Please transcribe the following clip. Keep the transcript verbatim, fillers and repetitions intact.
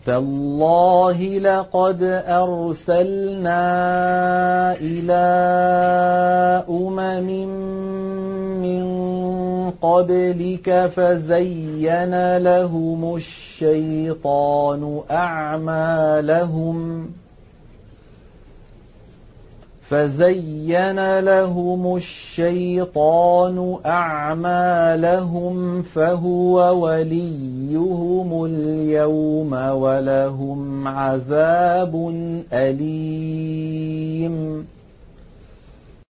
تالله لقد أرسلنا إلى أمم من قبلك فزين لهم الشيطان أعمالهم فزين لهم الشيطان أعمالهم فهو وليهم اليوم ولهم عذاب أليم